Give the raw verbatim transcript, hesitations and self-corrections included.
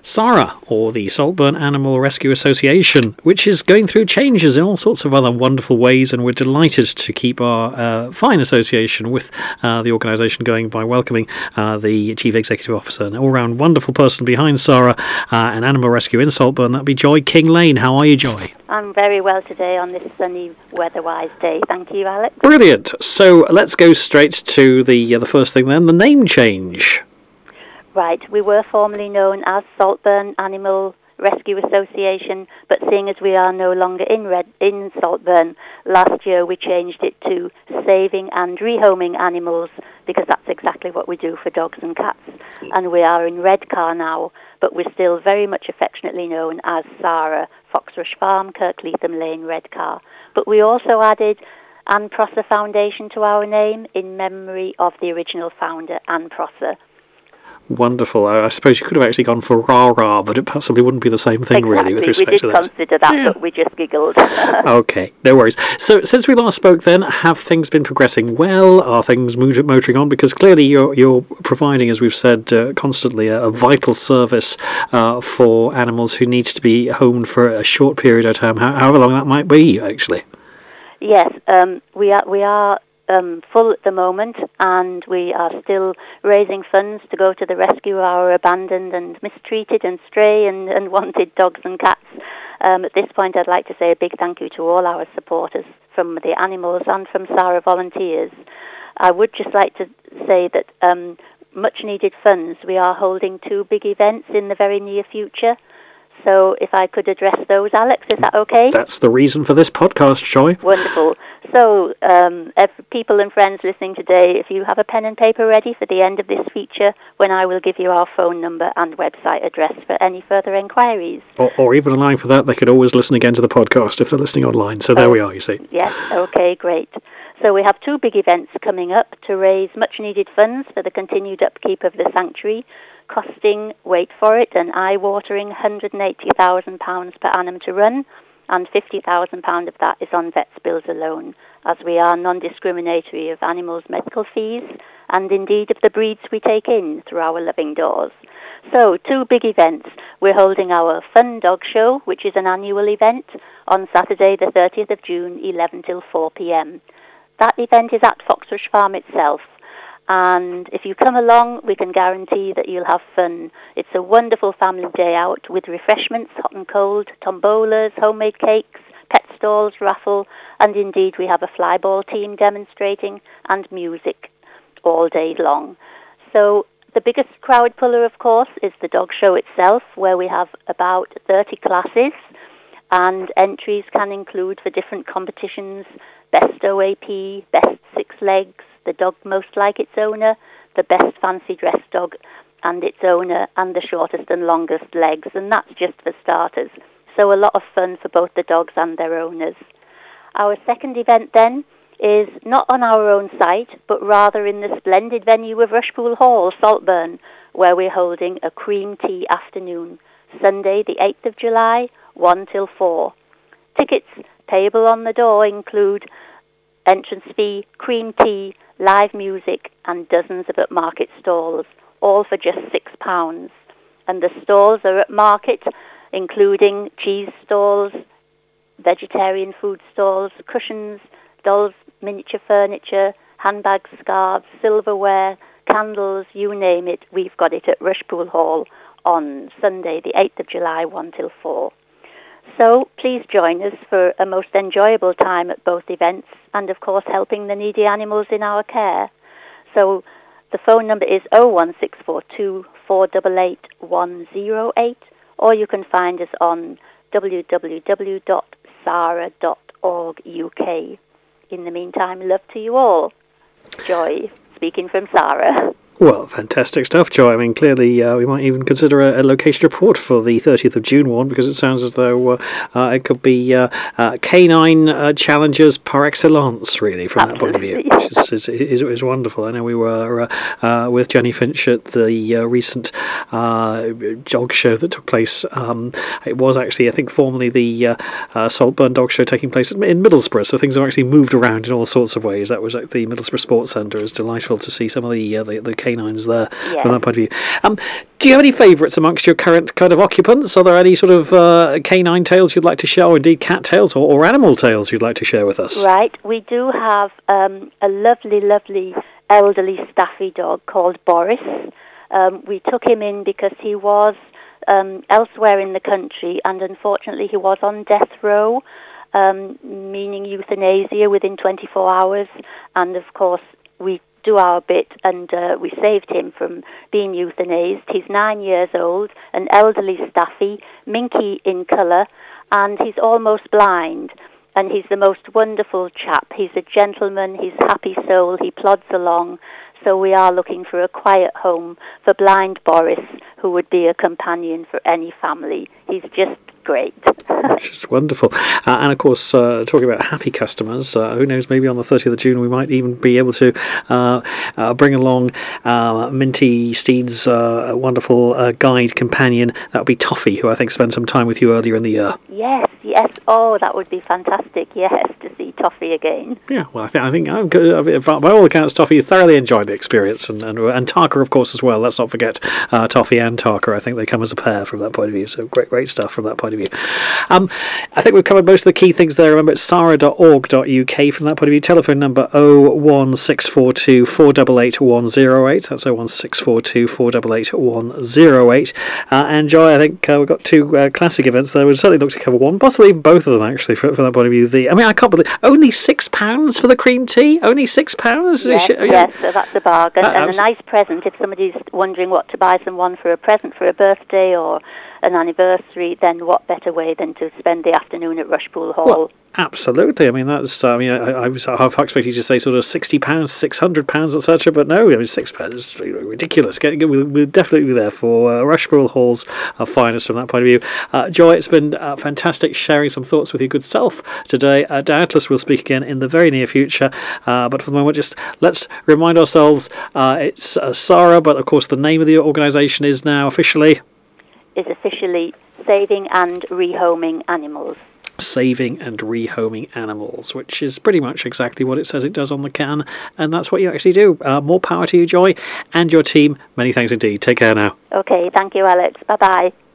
SARA, or the Saltburn Animal Rescue Association, which is going through changes in all sorts of other wonderful ways, and we're delighted to keep our uh, fine association with uh, the organisation going by welcoming uh, the Chief Executive Officer, an all-round wonderful person behind SARA, uh, an animal rescue in Saltburn. That'd be Joy King-Lane. How are you, Joy? I'm very well today on this sunny, weather-wise day. Thank you, Alex. Brilliant. So let's go straight to the uh, the first thing then, the name change. Right. We were formerly known as Saltburn Animal Rescue Association, but seeing as we are no longer in Red, in Saltburn, last year we changed it to Saving and Rehoming Animals, because that's exactly what we do for dogs and cats. And we are in Redcar now, but we're still very much affectionately known as SARA, Foxrush Farm, Kirkleatham Lane, Redcar. But we also added Anne Prosser Foundation to our name in memory of the original founder, Anne Prosser. Wonderful. I suppose you could have actually gone for rah-rah, but it possibly wouldn't be the same thing, exactly. really, with respect we did to that. consider that, yeah. but we just giggled. Okay, no worries. So, since we last spoke then, have things been progressing well? Are things motoring on? Because clearly you're you're providing, as we've said, uh, constantly a, a vital service uh, for animals who need to be homed for a short period of time, however long that might be, actually. Yes, um, we are we are um, full at the moment, and we are still raising funds to go to the rescue of our abandoned and mistreated and stray and, and wanted dogs and cats. Um, at this point, I'd like to say a big thank you to all our supporters from the animals and from SARA volunteers. I would just like to say that um, much needed funds. We are holding two big events in the very near future. So if I could address those, Alex, is that okay? That's the reason for this podcast, Joy. Wonderful. So, um, every, people and friends listening today, if you have a pen and paper ready for the end of this feature, when I will give you our phone number and website address for any further inquiries. Or, or even allowing for that, they could always listen again to the podcast if they're listening online. So there oh, we are, you see. Yes, okay, great. So we have two big events coming up to raise much-needed funds for the continued upkeep of the sanctuary, costing, wait for it, an eye-watering one hundred eighty thousand pounds per annum to run, and fifty thousand pounds of that is on vets' bills alone, as we are non-discriminatory of animals' medical fees, and indeed of the breeds we take in through our loving doors. So, two big events. We're holding our Fun Dog Show, which is an annual event, on Saturday the thirtieth of June, eleven till four p.m. That event is at Foxrush Farm itself. And if you come along, we can guarantee that you'll have fun. It's a wonderful family day out with refreshments, hot and cold, tombolas, homemade cakes, pet stalls, raffle, and indeed we have a flyball team demonstrating and music all day long. So the biggest crowd puller, of course, is the dog show itself, where we have about thirty classes, and entries can include for different competitions: Best O A P, Best Six Legs, the dog most like its owner, the best fancy dressed dog and its owner, and the shortest and longest legs, and that's just for starters. So a lot of fun for both the dogs and their owners. Our second event then is not on our own site, but rather in the splendid venue of Rushpool Hall, Saltburn, where we're holding a cream tea afternoon, Sunday the eighth of July, one till four. Tickets payable on the door include entrance fee, cream tea, live music, and dozens of upmarket stalls, all for just six pounds. And the stalls are upmarket, including cheese stalls, vegetarian food stalls, cushions, dolls, miniature furniture, handbags, scarves, silverware, candles, you name it. We've got it at Rushpool Hall on Sunday, the eighth of July, one till four. So please join us for a most enjoyable time at both events, and of course helping the needy animals in our care. So the phone number is oh one six four two, four eight eight, one oh eight, or you can find us on w w w dot sara dot org u k. In the meantime, love to you all. Joy, speaking from SARA. Well, fantastic stuff, Joy. I mean, clearly uh, we might even consider a, a location report for the thirtieth of June one, because it sounds as though uh, uh, it could be uh, uh, canine uh, challenges par excellence, really, from Absolutely. that point of view, which is, is, is, is wonderful. I know we were uh, uh, with Jenny Finch at the uh, recent uh, dog show that took place. Um, it was actually, I think, formerly the uh, uh, Saltburn Dog Show taking place in Middlesbrough, so things have actually moved around in all sorts of ways. That was at the Middlesbrough Sports Centre. It was delightful to see some of the, uh, the, the canines there Yes. from that point of view. Um, do you have any favourites amongst your current kind of occupants? Are there any sort of uh, canine tales you'd like to share, or indeed cat tales or, or animal tales you'd like to share with us? Right. We do have um, a lovely, lovely elderly staffy dog called Boris. Um, we took him in because he was um, elsewhere in the country, and unfortunately he was on death row, um, meaning euthanasia within twenty-four hours. And of course, we do our bit, and uh, we saved him from being euthanized. He's nine years old, an elderly staffy, minky in colour, and he's almost blind. And he's the most wonderful chap. He's a gentleman, he's a happy soul, he plods along. So we are looking for a quiet home for blind Boris, who would be a companion for any family. He's just great. Just wonderful. Uh, and of course, uh, talking about happy customers, uh, who knows, maybe on the thirtieth of June we might even be able to uh, uh, bring along uh, Minty Steed's uh, wonderful uh, guide companion. That would be Toffee, who I think spent some time with you earlier in the year. Yes, yes. Oh, that would be fantastic, yes, to see Toffee again. Yeah, well, I think, I think I'm good. I mean, by all accounts, Toffee thoroughly enjoyed the experience, and and, and Tarka, of course, as well. Let's not forget uh, Toffee and Tarka. I think they come as a pair from that point of view. So great, great stuff from that point of view. Um, I think we've covered most of the key things there. Remember, it's sara dot org dot U K from that point of view. Telephone number oh one six four two, four eight eight, one oh eight. That's oh one six four two, four eight eight, one oh eight. Uh, and Joy, I think uh, we've got two uh, classic events there. We'd certainly look to cover one, possibly even both of them, actually, from, from that point of view. The, I mean, I can't believe only six pounds for the cream tea. Only six pounds. Yes, Sh- yes, so that's a bargain, Uh, and abs- a nice present if somebody's wondering what to buy someone for a present for a birthday or an anniversary. Then what better way than to spend the afternoon at Rushpool Hall? Well, absolutely. I mean, that's. I mean, I, I was half expecting you to say sort of sixty pounds, six hundred pounds, et cetera. But no, I mean, six pounds is ridiculous. Get, get, we'll, we'll definitely be there for uh, Rushpool Hall's uh, finest from that point of view. Uh, Joy, it's been uh, fantastic sharing some thoughts with your good self today. Uh, doubtless we'll speak again in the very near future. Uh, but for the moment, just let's remind ourselves uh, it's uh, Sara, but of course the name of the organisation is now officially Is officially Saving and Rehoming Animals. Saving and Rehoming Animals, which is pretty much exactly what it says it does on the can, and that's what you actually do. Uh, more power to you, Joy, and your team. Many thanks indeed. Take care now. Okay, thank you, Alex. Bye-bye.